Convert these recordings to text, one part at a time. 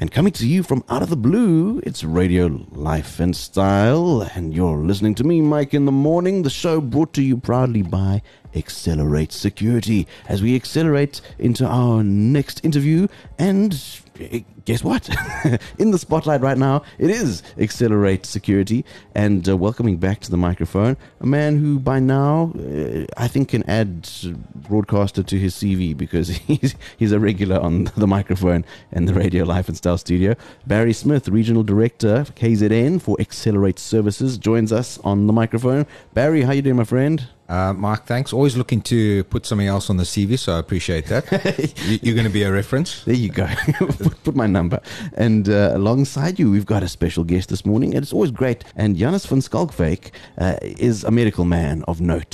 And coming to you from out of the blue, it's Radio Life and Style. And you're listening to me, Mike, in the morning. The show brought to you proudly by Accelerate Security. As we accelerate into our next interview, and guess what? In the spotlight right now, it is Accelerate Security. And welcoming back to the microphone, a man who by now, I think can add broadcaster to his CV, because he's a regular on the microphone and the Radio Life and Style studio. Barry Smith, Regional Director, KZN for Accelerate Services, joins us on the microphone. Barry, how you doing, my friend? Mark, thanks. Always looking to put something else on the CV, so I appreciate that. You're going to be a reference. There you go. Put my number. And alongside you, we've got a special guest this morning, and it's always great. And Janus van Skalkwyk is a medical man of note.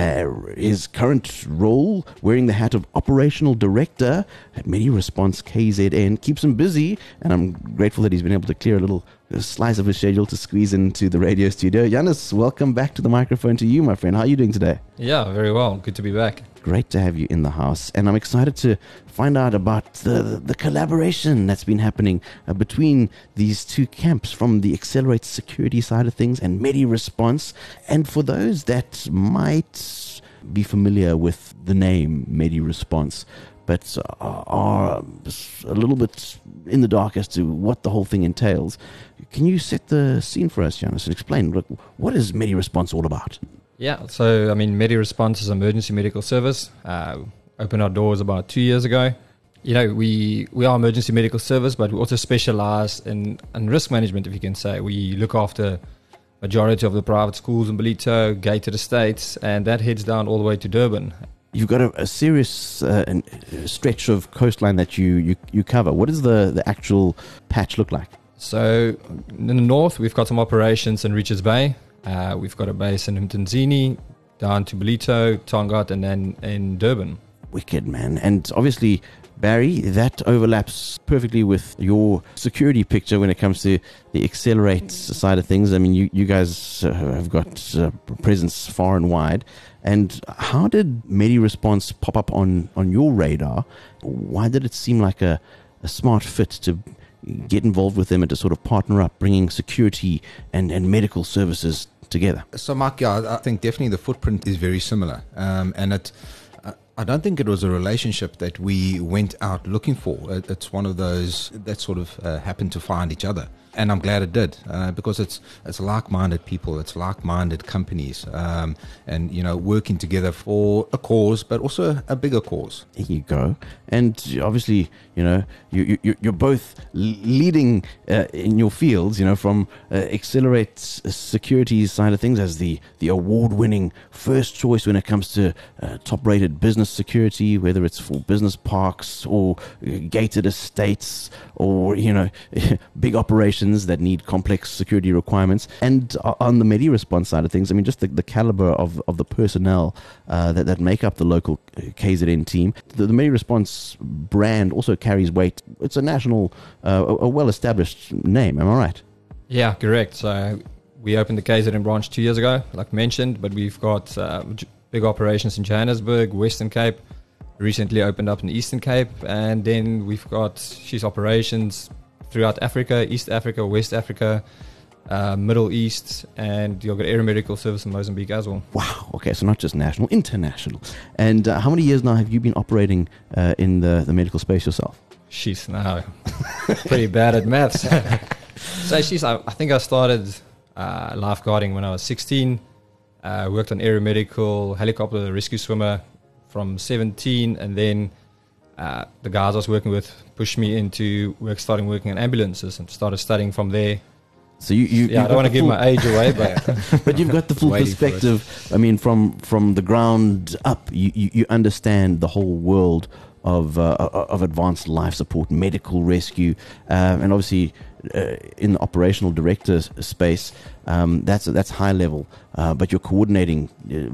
His current role, wearing the hat of Operational Director at MediResponse KZN, keeps him busy, and I'm grateful that he's been able to clear a little slice of his schedule to squeeze into the radio studio. Janus, welcome back to the microphone to you, my friend. How are you doing today? Yeah, very well. Good to be back. Great to have you in the house, and I'm excited to find out about the collaboration that's been happening between these two camps, from the Accelerate Security side of things and MediResponse. And for those that might be familiar with the name MediResponse, but are a little bit in the dark as to what the whole thing entails, can you set the scene for us, Janus, and explain what is MediResponse all about? Yeah, so I mean, MediResponse is an emergency medical service. Opened our doors about 2 years ago. You know, we are emergency medical service, but we also specialize in risk management, if you can say. We look after majority of the private schools in Ballito, gated estates, and that heads down all the way to Durban. You've got a serious stretch of coastline that you cover. What does the actual patch look like? So in the north, we've got some operations in Richards Bay. We've got a base in Mtunzini, down to Ballito, Tongaat, and then in Durban. Wicked, man. And obviously, Barry, that overlaps perfectly with your security picture when it comes to the Accelerate side of things. I mean, you guys have got presence far and wide. And how did MediResponse pop up on your radar? Why did it seem like a smart fit to get involved with them and to sort of partner up, bringing security and medical services together? So, Mark, yeah, I think definitely the footprint is very similar. And I don't think it was a relationship that we went out looking for. It's one of those that sort of happened to find each other. And I'm glad it did, because it's like-minded people, it's like-minded companies, and, you know, working together for a cause, but also a bigger cause. There you go. And obviously, you know, you're both leading in your fields, you know, from Accelerate Security side of things as the award-winning first choice when it comes to top-rated business security, whether it's for business parks or gated estates or, you know, big operations that need complex security requirements. And on the MediResponse side of things, I mean, just the caliber of the personnel that make up the local KZN team. The MediResponse brand also carries weight. It's a national, a well-established name, am I right? Yeah, correct. So we opened the KZN branch 2 years ago, like mentioned, but we've got big operations in Johannesburg, Western Cape, recently opened up in Eastern Cape, and then we've got operations throughout Africa, East Africa, West Africa, Middle East, and you've got air medical service in Mozambique as well. Wow. Okay, so not just national, international. And how many years now have you been operating in the medical space yourself? Sheesh, no. Pretty bad at maths. So I think I started lifeguarding when I was 16. Worked on aeromedical, helicopter rescue swimmer from 17, and then the guys I was working with pushed me into starting working in ambulances and started studying from there. So you I don't want to give my age away, but but you've got the full perspective. I mean, from the ground up, you understand the whole world of advanced life support, medical rescue, and obviously in the operational director space, that's high level. But you're coordinating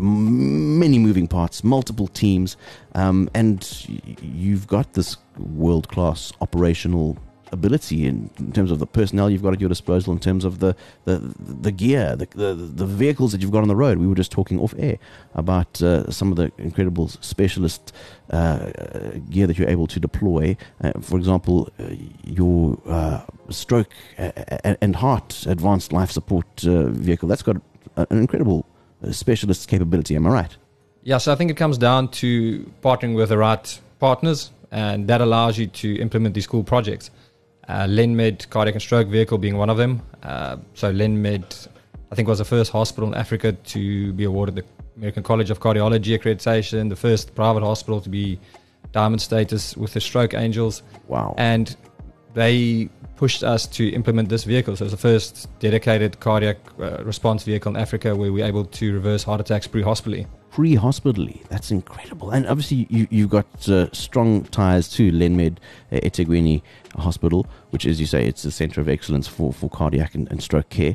many moving parts, multiple teams, and you've got this world-class operational ability in terms of the personnel you've got at your disposal, in terms of the gear, the vehicles that you've got on the road. We were just talking off air about some of the incredible specialist gear that you're able to deploy. For example, your stroke and heart advanced life support vehicle. That's got an incredible specialist capability. Am I right? Yeah, so I think it comes down to partnering with the right partners, and that allows you to implement these cool projects. LenMed cardiac and stroke vehicle being one of them. So LenMed, I think, was the first hospital in Africa to be awarded the American College of Cardiology accreditation, the first private hospital to be diamond status with the Stroke Angels. Wow. And they pushed us to implement this vehicle. So it's the first dedicated cardiac response vehicle in Africa where we're able to reverse heart attacks pre-hospitally. Pre-hospitally, that's incredible. And obviously you've got strong ties to LenMed eThekwini Hospital, which, as you say, it's the center of excellence for cardiac and stroke care.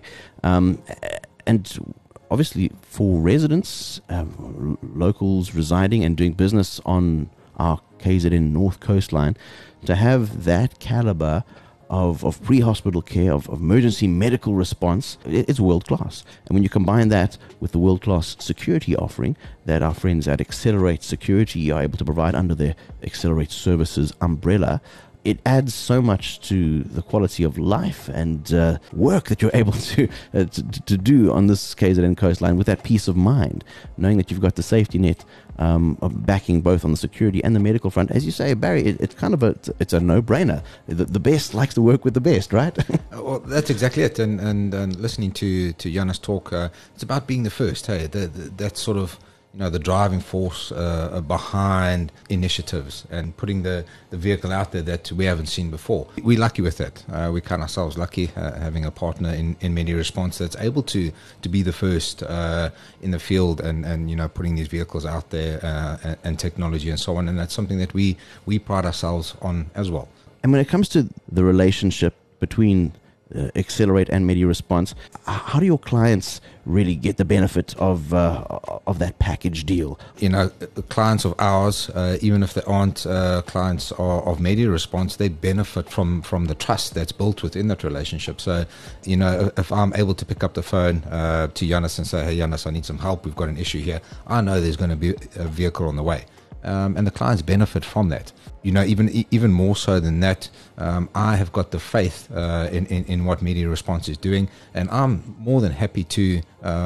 And obviously for residents, locals residing and doing business on our KZN North Coastline, to have that caliber of pre-hospital care, of emergency medical response, it's world-class. And when you combine that with the world-class security offering that our friends at Accelerate Security are able to provide under their Accelerate Services umbrella, it adds so much to the quality of life and work that you're able to do on this KZN coastline with that peace of mind, knowing that you've got the safety net of backing both on the security and the medical front. As you say, Barry, it's kind of it's a no-brainer. The best likes to work with the best, right? Well, that's exactly it. And listening to Jonas talk, it's about being the first. Hey, that sort of, the driving force behind initiatives and putting the vehicle out there that we haven't seen before. We're lucky with that. We count ourselves lucky having a partner in MediResponse that's able to be the first in the field and putting these vehicles out there and technology and so on. And that's something that we pride ourselves on as well. And when it comes to the relationship between Accelerate and MediResponse, how do your clients really get the benefit of that package deal? Clients of ours, even if they aren't clients of MediResponse, they benefit from the trust that's built within that relationship. So, if I'm able to pick up the phone to Jonas and say, "Hey, Jonas, I need some help. We've got an issue here," I know there's going to be a vehicle on the way. And the clients benefit from that. Even more so than that, I have got the faith in what MediResponse is doing, and I'm more than happy to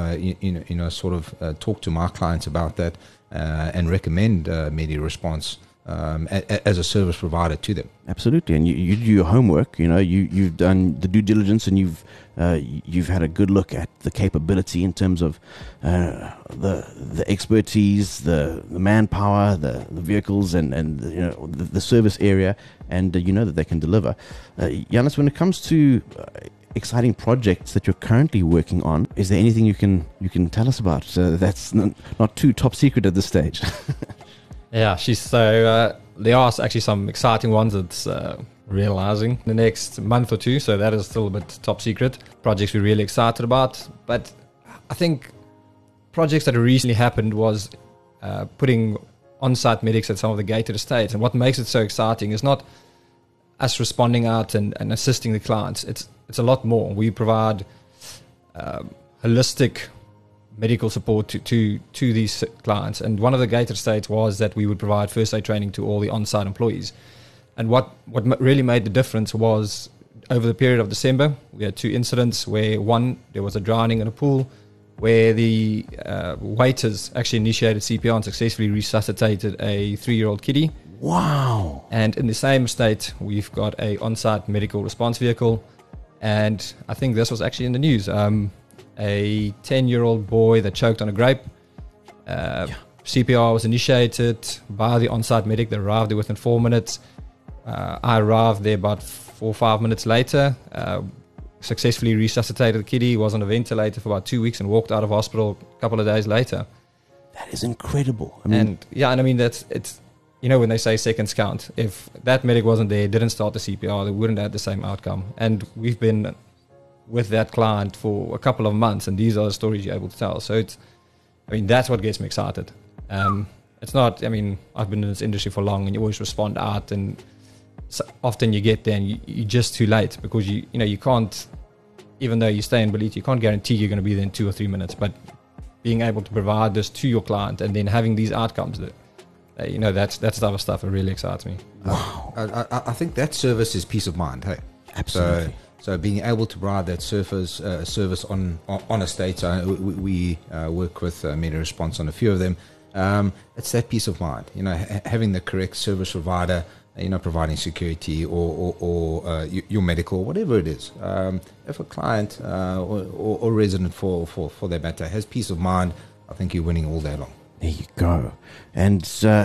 talk to my clients about that and recommend MediResponse as a service provider to them. Absolutely, and you do your homework. You've done the due diligence, and you've had a good look at the capability in terms of the expertise, the manpower, the vehicles, and the service area, and that they can deliver. Jonas, when it comes to exciting projects that you're currently working on, is there anything you can tell us about that's not too top secret at this stage? Yeah, there are actually some exciting ones that's realizing in the next month or two, so that is still a bit top secret. Projects we're really excited about, but I think projects that recently happened was putting on-site medics at some of the gated estates, and what makes it so exciting is not us responding out and assisting the clients. It's a lot more. We provide holistic medical support to these clients, and one of the gated estates was that we would provide first aid training to all the on-site employees. And what really made the difference was over the period of December, we had 2 incidents where one, there was a drowning in a pool, where the waiters actually initiated CPR and successfully resuscitated a 3-year-old kiddie. Wow. And in the same estate, we've got a on-site medical response vehicle, and I think this was actually in the news. A 10-year-old boy that choked on a grape. CPR was initiated by the on-site medic. They arrived there within 4 minutes. I arrived there about 4 or 5 minutes later. Successfully resuscitated the kiddie, was on a ventilator for about 2 weeks and walked out of hospital a couple of days later. That is incredible. It's when they say seconds count, if that medic wasn't there, didn't start the CPR, they wouldn't have the same outcome. And we've been with that client for a couple of months, and these are the stories you're able to tell. So that's what gets me excited. It's not, I've been in this industry for long, and you always respond out, and so often you get there and you're just too late because you can't, even though you stay in Ballito, you can't guarantee you're going to be there in 2 or 3 minutes. But being able to provide this to your client and then having these outcomes, that's the type of stuff that really excites me. Wow. I think that service is peace of mind. Hey, Absolutely. So being able to provide that service on estates, we work with Media Response on a few of them. It's that peace of mind. Having the correct service provider, providing security or your medical, whatever it is. If a client or resident for that matter has peace of mind, I think you're winning all day long. There you go. And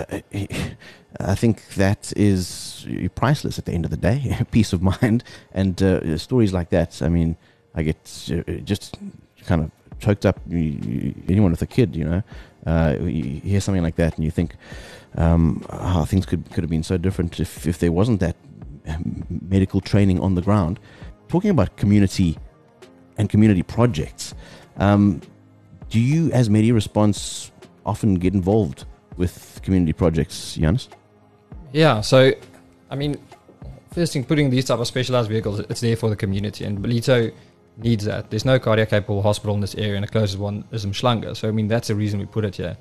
I think that is priceless at the end of the day, peace of mind. And stories like that, I mean, I get just kind of choked up. Anyone with a kid, you hear something like that and you think how things could have been so different if there wasn't that medical training on the ground. Talking about community and community projects, do you as Media Response often get involved with community projects, Giannis? Yeah, so I mean, first thing, putting these type of specialized vehicles, it's there for the community, and Ballito needs that. There's no cardiac capable hospital in this area, and the closest one is Mshlanga. So I mean, that's the reason we put it here.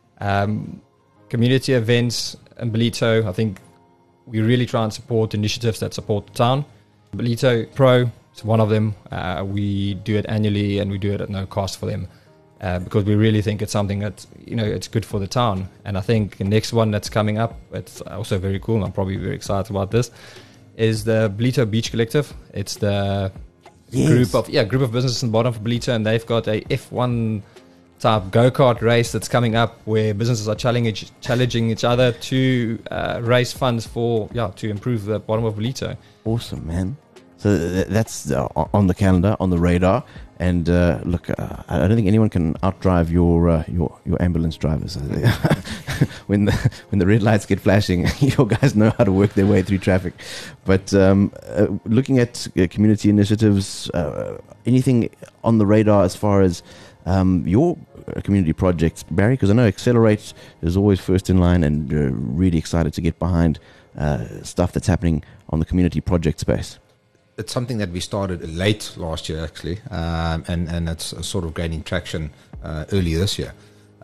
Community events in Ballito, I think we really try and support initiatives that support the town. Ballito Pro is one of them. We do it annually, and we do it at no cost for them. Because we really think it's something that, it's good for the town. And I think the next one that's coming up, it's also very cool, and I'm probably very excited about this, is the Ballito Beach Collective. It's the group of businesses in the bottom of Ballito, and they've got a F1 type go-kart race that's coming up where businesses are challenging each other to raise funds to improve the bottom of Ballito. Awesome, man. So that's on the calendar, on the radar. And look, I don't think anyone can outdrive your ambulance drivers. when the red lights get flashing, your guys know how to work their way through traffic. But looking at community initiatives, anything on the radar as far as your community projects, Barry? Because I know Accelerate is always first in line, and really excited to get behind stuff that's happening on the community project space. It's something that we started late last year, actually, and it's sort of gaining traction early this year.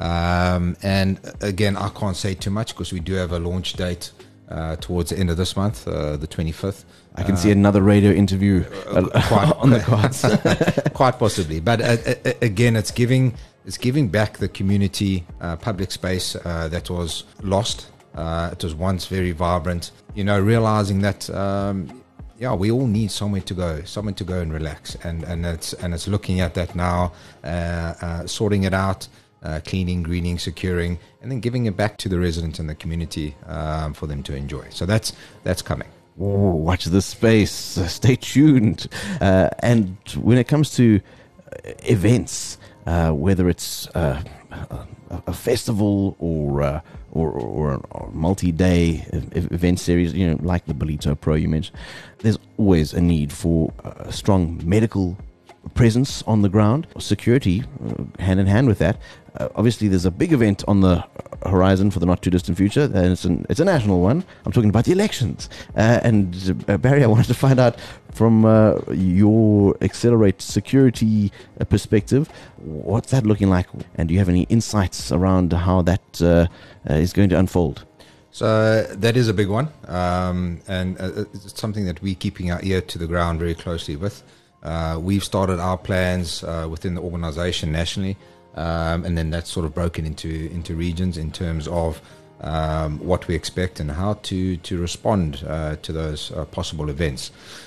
And again, I can't say too much because we do have a launch date towards the end of this month, the 25th. I can see another radio interview on the cards. Quite possibly. But again, it's giving back the community public space that was lost. It was once very vibrant. Realizing that we all need somewhere to go and relax, and it's looking at that now, sorting it out, cleaning, greening, securing, and then giving it back to the residents and the community for them to enjoy. So that's coming. Oh, watch this space. Stay tuned. And when it comes to events, whether it's a festival or a multi-day event series, like the Ballito Pro you mentioned, there's always a need for a strong medical presence on the ground, security hand in hand with that. Obviously, there's a big event on the horizon for the not too distant future, and it's a national one. I'm talking about the elections. And Barry, I wanted to find out from your Accelerate security perspective, what's that looking like, and do you have any insights around how that is going to unfold? So that is a big one, and it's something that we're keeping our ear to the ground very closely with. We've started our plans within the organization nationally, and then that's sort of broken into regions in terms of what we expect and how to respond to those possible events.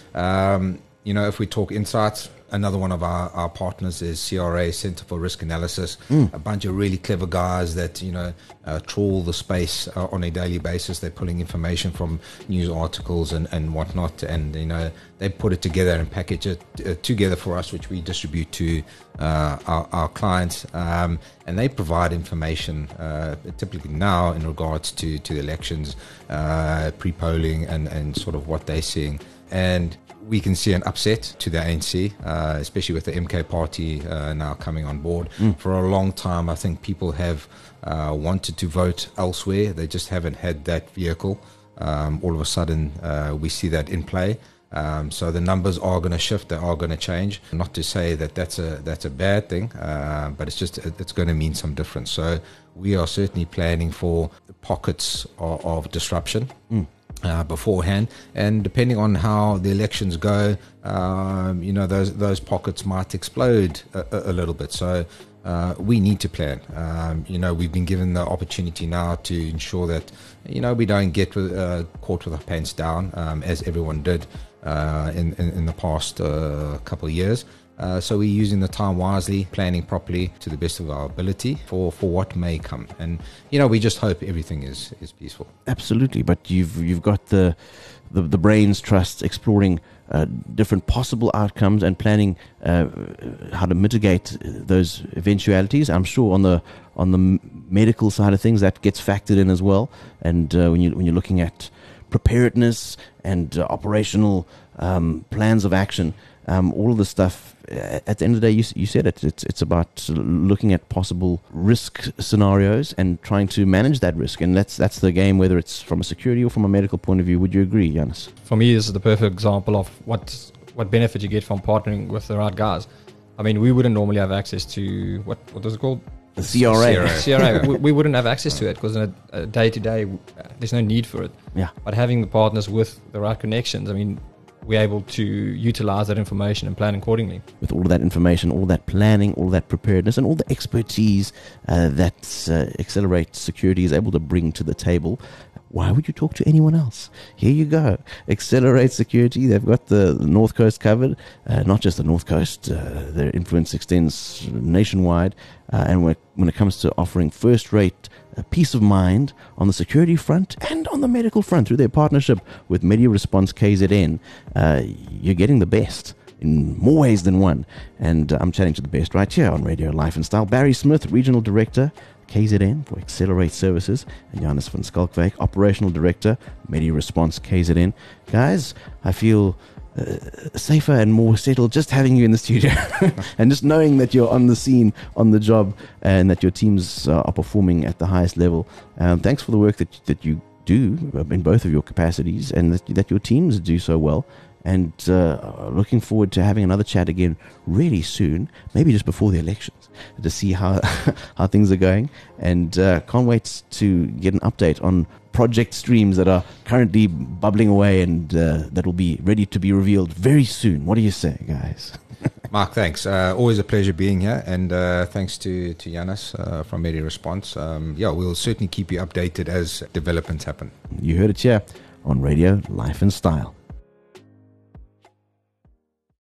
If we talk insights, another one of our partners is CRA, Center for Risk Analysis, a bunch of really clever guys that, trawl the space on a daily basis. They're pulling information from news articles and whatnot, and, they put it together and package it together for us, which we distribute to our clients, and they provide information typically now in regards to the elections, pre-polling and sort of what they're seeing. And we can see an upset to the ANC, especially with the MK party now coming on board. For a long time, I think people have wanted to vote elsewhere. They just haven't had that vehicle all of a sudden we see that in play. So the numbers are going to shift, they are going to change. Not to say that that's a bad thing, but it's going to mean some difference. So we are certainly planning for pockets of disruption beforehand, and depending on how the elections go, those pockets might explode a little bit. So we need to plan. We've been given the opportunity now to ensure that we don't get caught with our pants down, as everyone did in the past couple of years. So we're using the time wisely, planning properly to the best of our ability for what may come. And we just hope everything is peaceful. Absolutely, but you've got the brains trust exploring different possible outcomes and planning how to mitigate those eventualities. I'm sure on the medical side of things that gets factored in as well. And when you're looking at preparedness and operational plans of action, all of the stuff. At the end of the day, you said it. It's about looking at possible risk scenarios and trying to manage that risk, and that's the game. Whether it's from a security or from a medical point of view, would you agree, Janus? For me, this is the perfect example of what benefit you get from partnering with the right guys. I mean, we wouldn't normally have access to what was it called? The CRA. CRA. we wouldn't have access to it because in a day-to-day, there's no need for it. Yeah. But having the partners with the right connections, I mean, we're able to utilize that information and plan accordingly. With all of that information, all that planning, all that preparedness, and all the expertise that Accelerate Security is able to bring to the table, why would you talk to anyone else? Here you go. Accelerate Security, they've got the North Coast covered. Not just the North Coast, their influence extends nationwide. And when it comes to offering first-rate peace of mind on the security front and on the medical front through their partnership with MediResponse KZN, you're getting the best in more ways than one. And I'm chatting to the best right here on Radio Life and Style. Barry Smith, Regional Director, KZN for Accelerate Services, and Janus van Skalkwyk, Operational Director, MediResponse KZN. Guys, I feel safer and more settled just having you in the studio and just knowing that you're on the scene, on the job, and that your teams are performing at the highest level. Thanks for the work that you do in both of your capacities, and that your teams do so well. And looking forward to having another chat again really soon, maybe just before the elections, to see how things are going. And can't wait to get an update on project streams that are currently bubbling away and that will be ready to be revealed very soon. What do you say, guys? Mark, thanks. Always a pleasure being here, and thanks to Janus from MediResponse. We'll certainly keep you updated as developments happen. You heard it here on Radio Life and Style.